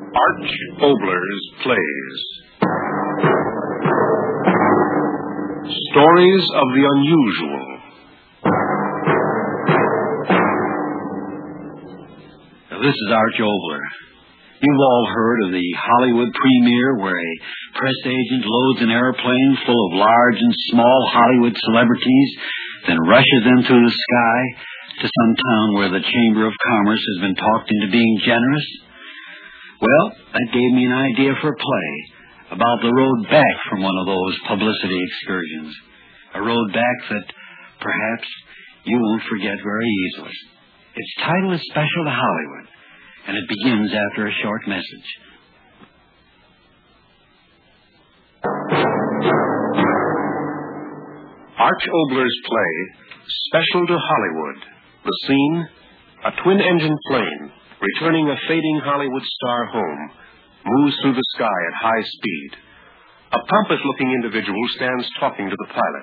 Arch Obler's Plays. Stories of the unusual. Now, this is Arch Obler. You've all heard of the Hollywood premiere where a press agent loads an airplane full of large and small Hollywood celebrities, then rushes them through the sky to some town where the Chamber of Commerce has been talked into being generous? Well, that gave me an idea for a play about the road back from one of those publicity excursions. A road back that perhaps you won't forget very easily. Its title is Special to Hollywood, and it begins after a short message. Arch Obler's play, Special to Hollywood. The scene, a twin-engine plane, returning a fading Hollywood star home, moves through the sky at high speed. A pompous-looking individual stands talking to the pilot.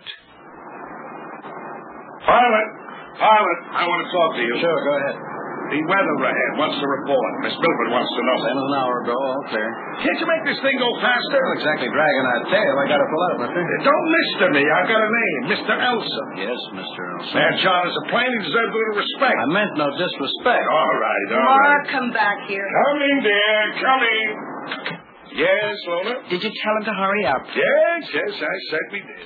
Pilot, I want to talk to you. Sure, go ahead. The weather ahead. What's the report? Miss Milford wants to know. An hour ago, all clear. Can't you make this thing go faster? Not exactly dragging our tail. I got to pull out, mister. Don't mister me. I've got a name. Mr. Elson. Yes, Mr. Elson. Man charters a plane. He deserves a little respect. I meant no disrespect. All right. Laura, come back here. Coming, dear. Coming. Yes, Lola? Did you tell him to hurry up? Yes, I said we did.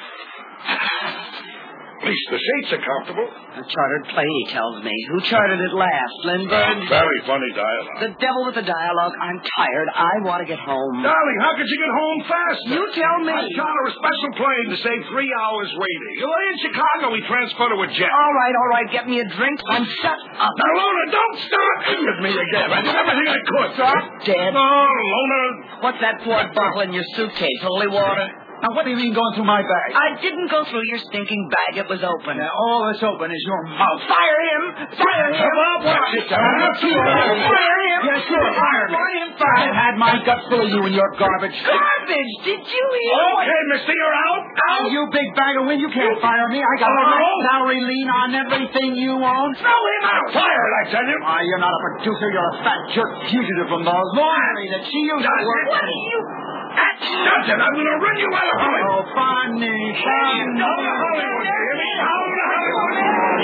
At least the seats are comfortable. A chartered plane, he tells me. Who chartered it last? Lindbergh? Very funny dialogue. The devil with the dialogue. I'm tired. I want to get home. Darling, how could you get home faster? You tell me. I charter a special plane to save 3 hours waiting. You're in Chicago. We transfer to a jet. All right. Get me a drink and shut up. Now, Lona, don't start with me again. I did everything I could. Drop dead. Oh, Lona. What's that quart bottle in your suitcase? Holy water? Now, what do you mean going through my bag? I didn't go through your stinking bag. It was open. Now, all that's open is your mouth. Fire him! Fire him! Bob, watch it, Fire him! Yes, sure, fire me. Want him fired? I've had my guts full of you and your garbage. Garbage! Did you hear? Okay, mister, you're out. Oh, you big bag of wind, you can't fire me. I got a nice salary lien on everything you own. Throw him out. Fire it, I tell you. Why, you're not a producer. You're a fat jerk fugitive from those lawyers that she used to work. What are you... That's nothing. I'm going to run you out of Hollywood. Oh, funny. Out of Hollywood, you hear me? Out of Hollywood.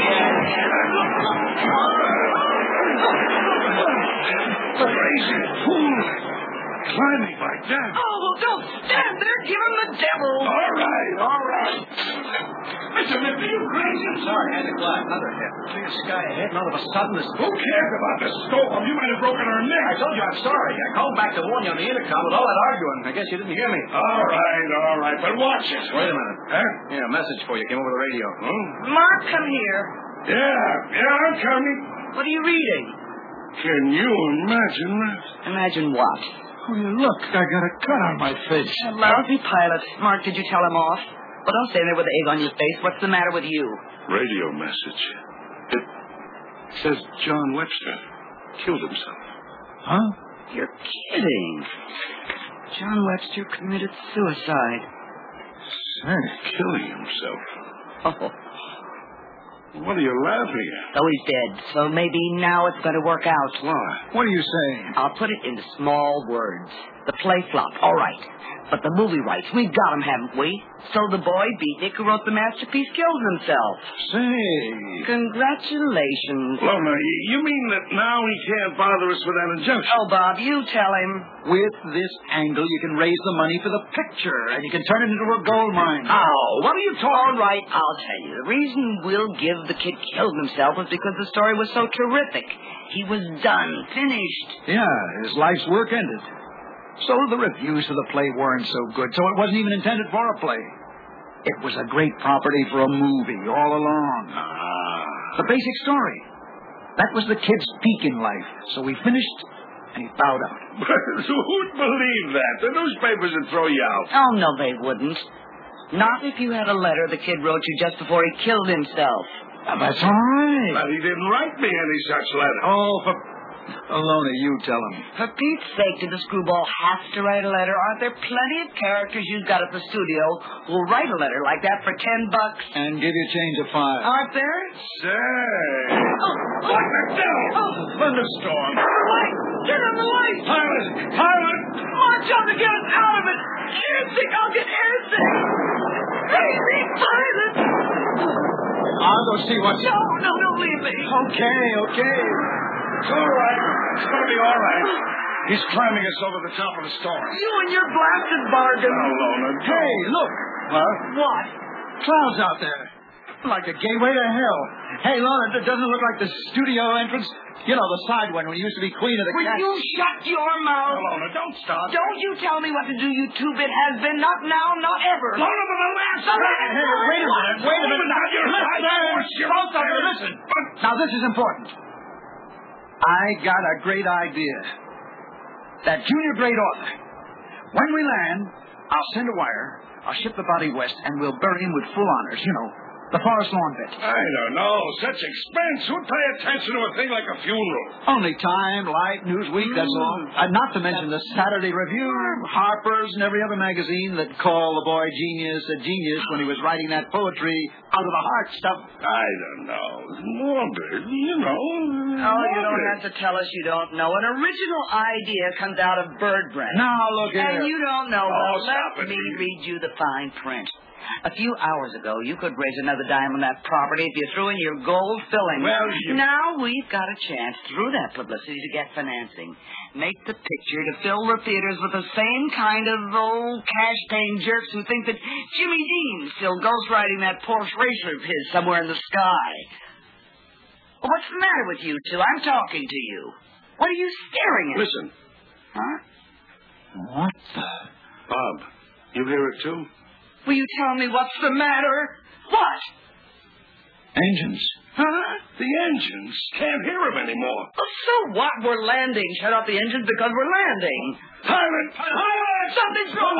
Crazy fool. Climbing like that. Oh, don't stand there. Give him the devil. All right. Mr. Mifflin, you crazy? I'm sorry, I had to glass. Another hit. Clear sky ahead, and all of a sudden this... Who cares about the storm? You might have broken her neck. I told you I'm sorry. I called back to warn you on the intercom with all that arguing. I guess you didn't hear me. All right. But watch it. Wait a minute. Huh? Yeah, a message for you. Came over the radio. Mark, come here. Yeah, I'm coming. What are you reading? Can you imagine that? Imagine what? Oh, look, I got a cut on my face. A lousy pilot. Mark, did you tell him off? Well, don't stand there with the egg on your face. What's the matter with you? Radio message. It says John Webster killed himself. Huh? You're kidding. John Webster committed suicide. Say. Killing himself? Oh. What are you laughing at? So he's dead. So maybe now it's going to work out. Why? What are you saying? I'll put it into small words. The play flopped. All right. But the movie rights, we've got them, haven't we? So the boy, Beatnik, who wrote the masterpiece, kills himself. Say. Congratulations. Lona, you mean that now he can't bother us with that injunction? Oh, Bob, you tell him. With this angle, you can raise the money for the picture, and you can turn it into a gold mine. How? What are you talking? All right, I'll tell you. The reason we'll give the kid killed himself was because the story was so terrific. He was done, finished. Yeah, his life's work ended. So the reviews for the play weren't so good, so it wasn't even intended for a play. It was a great property for a movie all along. The basic story. That was the kid's peak in life. So we finished, and he bowed out. Who'd believe that? The newspapers would throw you out. Oh, no, they wouldn't. Not if you had a letter the kid wrote you just before he killed himself. That's all right. But he didn't write me any such letter. Oh, Alona, you tell him. For Pete's sake, did the screwball have to write a letter? Aren't there plenty of characters you've got at the studio who'll write a letter like that for $10? And give you change of $5. Aren't there? Say. Lock the devil. Thunderstorm. Light! Turn on the light! Pilot! Pilot! March on to get us out of it! Airsick! I'll get airsick! Crazy pilot! I'll go see what's... No, don't leave me. Okay. It's all right. It's going to be all right. He's climbing us over the top of the storm. You and your blasted bargain. Alona, Hey, look. What? Clouds out there. Like a gateway to hell. Hey, Lona, doesn't it look like the studio entrance? You know, the side one when you used to be queen of the Will cat. you shut your mouth? Alona, don't stop. Don't you tell me what to do, you two-bit has-been. Not now, not ever. Alona, for the last Hey, Wait a minute. Now, you're Both of you, listen. Now, this is important. I got a great idea. That junior grade author. When we land, I'll send a wire. I'll ship the body west, and we'll bury him with full honors. You know, the Forest Lawn bit. I don't know. Such expense. Who'd pay attention to a thing like a funeral? Only Time, Life, Newsweek, that's all. Not to mention the Saturday Review, Harper's, and every other magazine that called the boy genius a genius when he was writing that poetry out of the heart stuff. I don't know. Morbid, you know. Oh, you don't have to tell us you don't know. An original idea comes out of bird brain. Now, look here. And you don't know. Oh, Well, stop let it. me read you the fine print. A few hours ago, you could raise another dime on that property if you threw in your gold filling. Well, Now we've got a chance through that publicity to get financing. Make the picture to fill the theaters with the same kind of old cash-paying jerks who think that Jimmy Dean's still ghostwriting that Porsche racer of his somewhere in the sky. Well, what's the matter with you two? I'm talking to you. What are you staring at? Listen, Huh? What the... Bob, you hear it too? Will you tell me what's the matter? What? Engines. Huh? The engines. Can't hear them anymore. Well, so what? We're landing. Shut off the engines because we're landing. Pilot! Pilot! Something's wrong.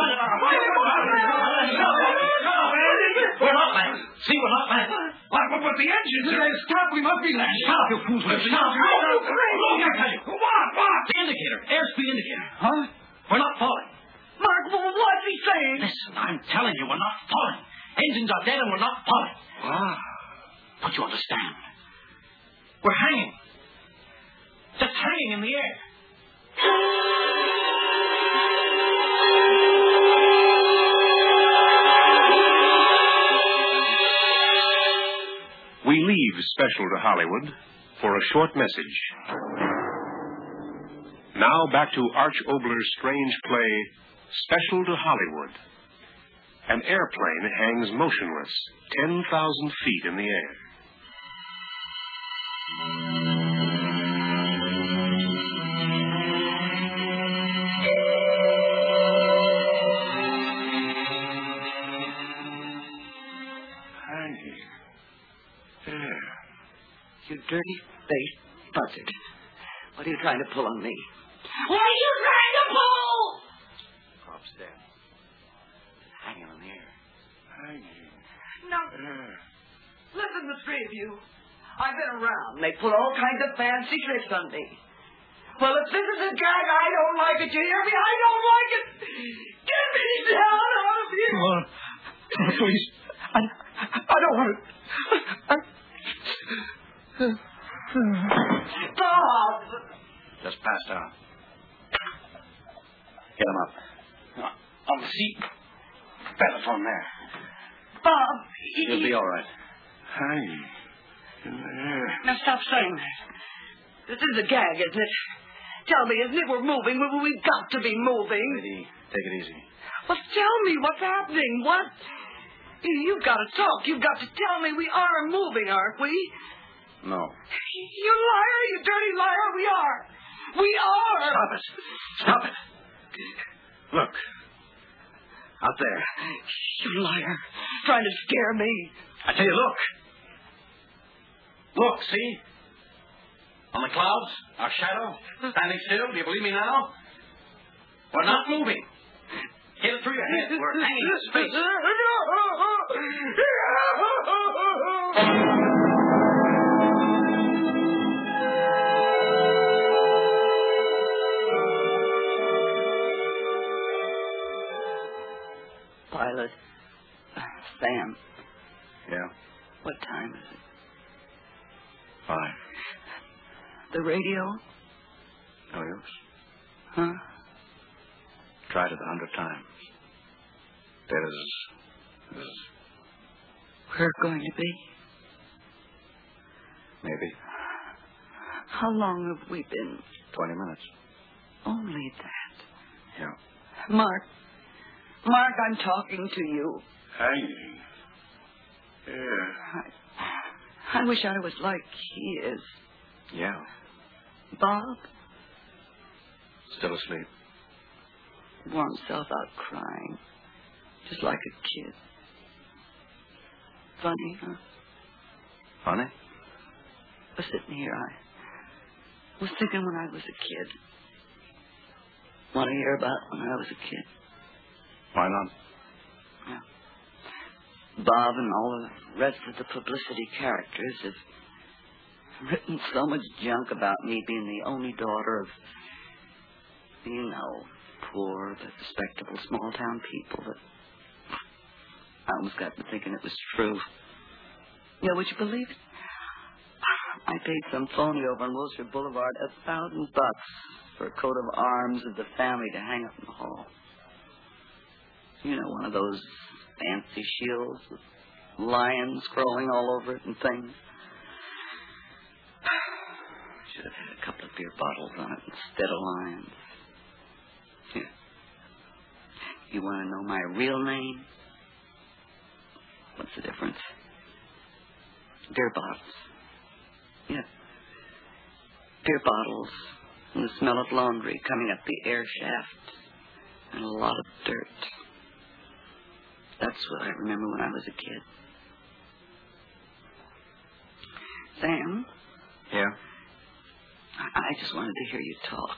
We're not landing. See, we're not landing. But the engines are... Stop, we must be landing. Stop, you fools. Stop. What? The indicator. Airspeed indicator. Huh? We're not falling. Mark, what's he saying? Listen, I'm telling you, we're not falling. Engines are dead and we're not falling. Ah. But you understand. We're hanging. Just hanging in the air. We leave Special to Hollywood for a short message. Now back to Arch Obler's strange play, Special to Hollywood. An airplane hangs motionless, 10,000 feet in the air. Hanging. There. You dirty-faced buzzard. What are you trying to pull on me? What are you trying to pull? Bob's dead. Hanging on the air. Hanging. Now, There. listen, the three of you. I've been around. They pull all kinds of fancy tricks on me. Well, if this is a gag, I don't like it. You hear me? I don't like it. Get me down out of here. Please. I don't want it. Bob. Just passed out. Get him up. On the seat. Telephone there. Bob. He'll be all right. Hanging. In the air. Now stop saying that. This is a gag, isn't it? Tell me, isn't it? We're moving. We've got to be moving. Lady, take it easy. Well, tell me what's happening. What? You've got to talk. You've got to tell me we are moving, aren't we? No. You liar, you dirty liar. We are. We are. Stop it. Stop it. Look. Out there. You liar. Trying to scare me. I tell you, look. Look, see? On the clouds, our shadow, standing still. Do you believe me now? We're not moving. Get it through your head. We're hanging in space. Silas. Sam. Yeah? What time is it? 5. The radio? No use. Huh? Tried it 100 times. There's We're going to be? maybe How long have we been? 20 minutes. Only that. Yeah. Mark, I'm talking to you. Hanging. Yeah. I wish I was like he is. Yeah. Bob? Still asleep. Wore himself out crying. Just like a kid. Funny, huh? Funny? I was sitting here. I was thinking when I was a kid. Want to hear about when I was a kid? Why not? Yeah. Bob and all the rest of the publicity characters have written so much junk about me being the only daughter of, poor but respectable small-town people that I almost got to thinking it was true. Yeah, would you believe it? I paid some phony over on Wilshire Boulevard $1,000 for a coat of arms of the family to hang up in the hall. One of those fancy shields with lions crawling all over it and things. Should have had a couple of beer bottles on it instead of lions. Here. You want to know my real name? What's the difference? Beer bottles. Yeah. Beer bottles and the smell of laundry coming up the air shaft and a lot of dirt. That's what I remember when I was a kid. Sam? Yeah? I just wanted to hear you talk.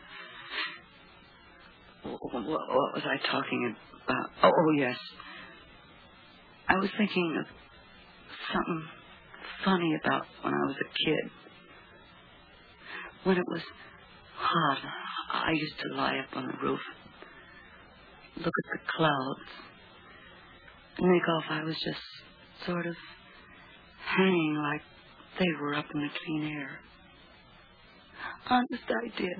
What was I talking about? Oh, yes. I was thinking of something funny about when I was a kid. When it was hot, I used to lie up on the roof, look at the clouds, and think off I was just sort of hanging like they were up in the clean air. Honest, I did.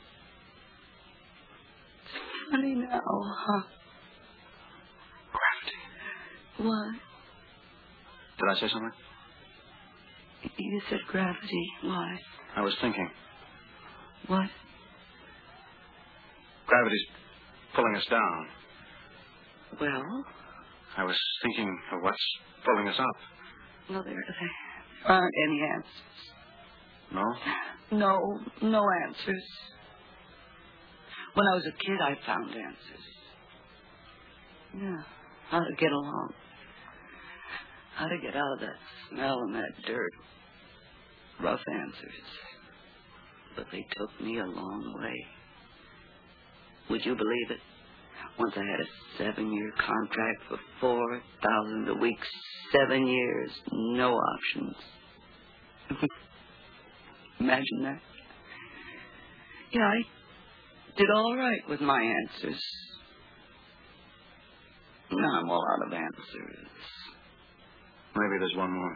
It's funny now, huh? Gravity. What? Did I say something? You said gravity. Why? I was thinking. What? Gravity's pulling us down. Well? I was thinking of what's pulling us up. No, there aren't any answers. No? No answers. When I was a kid, I found answers. Yeah, how to get along. How to get out of that smell and that dirt. Rough answers. But they took me a long way. Would you believe it? Once I had a 7-year contract for $4,000 a week, 7 years, no options. Imagine that. Yeah, I did all right with my answers. Now I'm all out of answers. Maybe there's one more.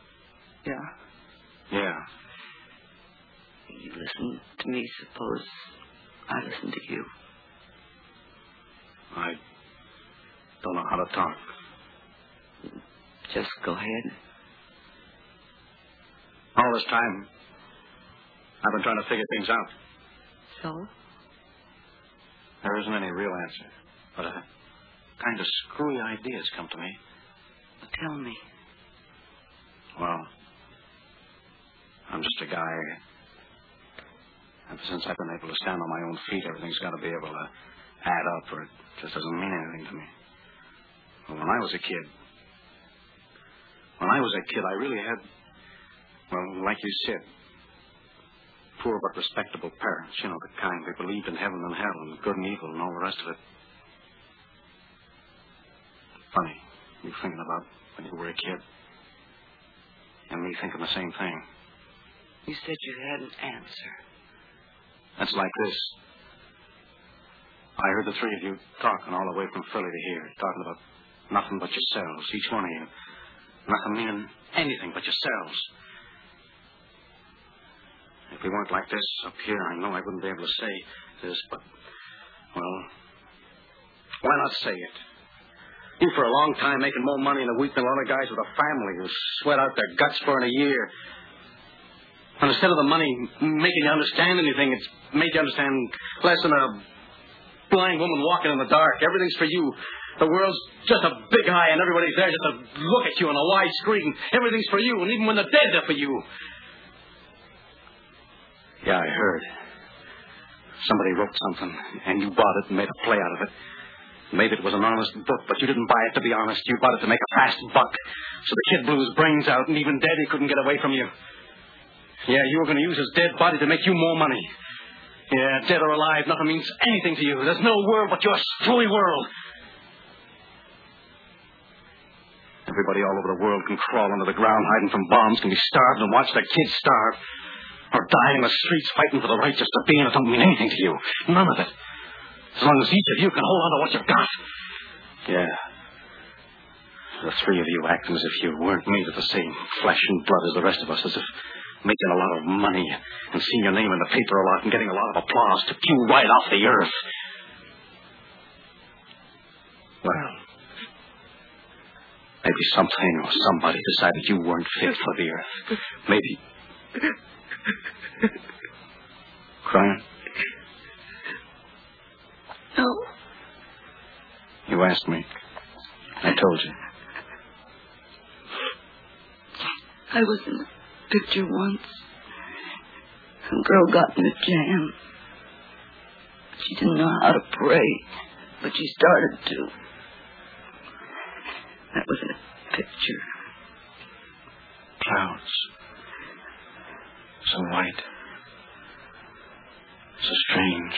Yeah? Yeah. You listen to me, suppose I listen to you. I don't know how to talk. Just go ahead. All this time, I've been trying to figure things out. So? There isn't any real answer, but a kind of screwy ideas come to me. Tell me. Well, I'm just a guy. Ever since I've been able to stand on my own feet, everything's got to be able to add up, or it just doesn't mean anything to me. But when I was a kid, I really had, well, like you said, poor but respectable parents, the kind that believed in heaven and hell and good and evil and all the rest of it. Funny, you thinking about when you were a kid, and me thinking the same thing. You said you had an answer. That's like this. I heard the three of you talking all the way from Philly to here, talking about nothing but yourselves, each one of you. Nothing meaning anything but yourselves. If we weren't like this up here, I know I wouldn't be able to say this, but, well, why not say it? You for a long time making more money in a week than a lot of guys with a family who sweat out their guts for in a year. And instead of the money making you understand anything, it's made you understand less than a blind woman walking in the dark. Everything's for you. The world's just a big eye, and everybody's there just to look at you on a wide screen. Everything's for you, and even when they're dead, they're for you. Yeah, I heard. Somebody wrote something, and you bought it and made a play out of it. Maybe it was an honest book, but you didn't buy it to be honest. You bought it to make a fast buck. So the kid blew his brains out, and even dead, he couldn't get away from you. Yeah, you were going to use his dead body to make you more money. Yeah, dead or alive, nothing means anything to you. There's no world but your screwy world. Everybody all over the world can crawl under the ground hiding from bombs, can be starved and watch their kids starve. Or dying in the streets fighting for the right just to be in it don't mean anything to you. None of it. As long as each of you can hold on to what you've got. Yeah. The three of you acting as if you weren't made of the same flesh and blood as the rest of us, as if making a lot of money and seeing your name in the paper a lot and getting a lot of applause took you right off the earth. Well, maybe something or somebody decided you weren't fit for the earth. Maybe. Crying? No. You asked me. I told you. I was in a picture once. Some girl got in a jam. She didn't know how to pray, but she started to. That was in a picture. Clouds. So white. So strange.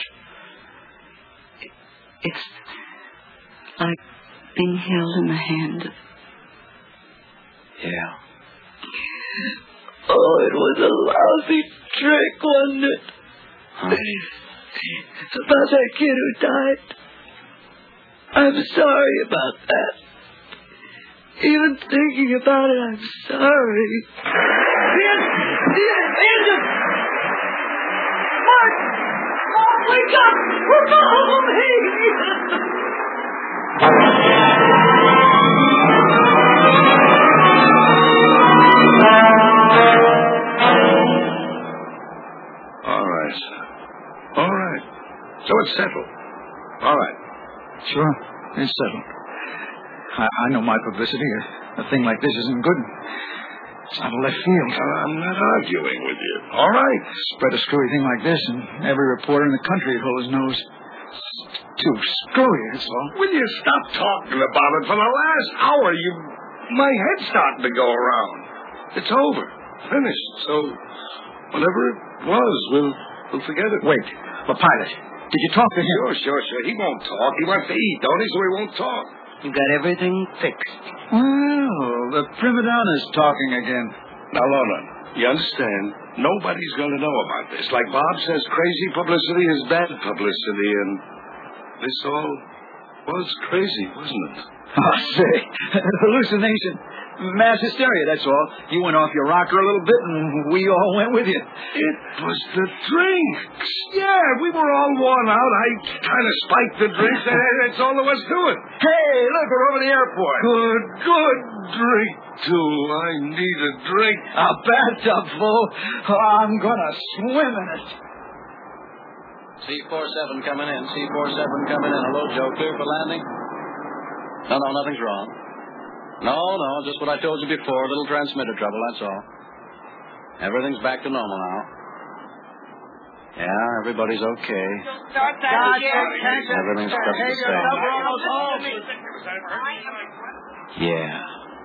It's like being held in the hand of... Yeah. Oh, it was a lousy trick, wasn't it? Huh? About that kid who died. I'm sorry about that. Even thinking about it, I'm sorry. The engine! Mark! Oh, wake up! Follow me! All right. So it's settled. All right. Sure, it's settled. I know my publicity. A thing like this isn't good. It's out of left field. I'm not arguing with you. All right. Spread a screwy thing like this, and every reporter in the country would hold his nose. It's too screwy, that's all. Will you stop talking about it? For the last hour, my head's starting to go around. It's over. Finished. So, whatever it was, we'll forget it. Wait. The pilot. Did you talk to him? Sure. He won't talk. He wants to eat, don't he? So he won't talk. You got everything fixed. Well, the prima donna's talking again. Now, Lorna, you understand? Nobody's going to know about this. Like Bob says, crazy publicity is bad publicity, and this all was crazy, wasn't it? Oh, say, hallucination. Mass hysteria, that's all. You went off your rocker a little bit, and we all went with you. It was the drinks. Yeah, we were all worn out. I kind of spiked the drinks, and that's all there was to it. Hey, look, we're over the airport. Good drink, too. I need a drink. A bathtub full. Oh, I'm going to swim in it. C-47 coming in. C-47 coming in. Hello, Joe. Clear for landing? No, nothing's wrong. No, just what I told you before. A little transmitter trouble, that's all. Everything's back to normal now. Yeah, everybody's okay. Everything's just the same. Yeah.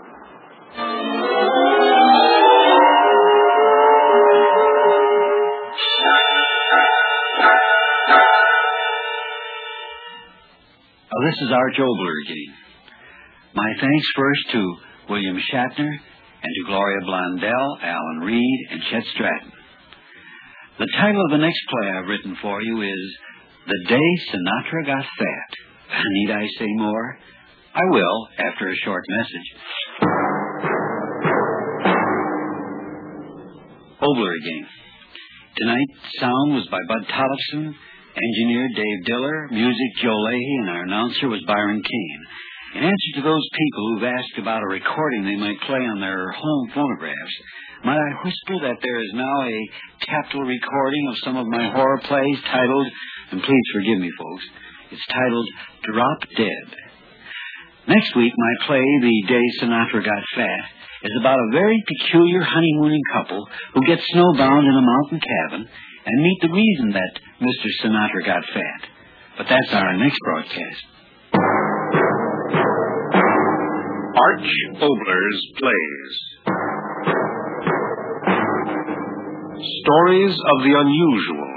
This is Arch Obler again. My thanks first to William Shatner and to Gloria Blondell, Alan Reed, and Chet Stratton. The title of the next play I've written for you is The Day Sinatra Got Fat. Need I say more? I will, after a short message. Obler again. Tonight's sound was by Bud Tollefson, engineer Dave Diller, music Joe Leahy, and our announcer was Byron Kane. In answer to those people who've asked about a recording they might play on their home phonographs, might I whisper that there is now a capital recording of some of my horror plays titled, and please forgive me, folks, it's titled Drop Dead. Next week, my play, The Day Sinatra Got Fat, is about a very peculiar honeymooning couple who get snowbound in a mountain cabin and meet the reason that Mr. Sinatra got fat. But that's our next broadcast. Arch Obler's Plays. Stories of the unusual,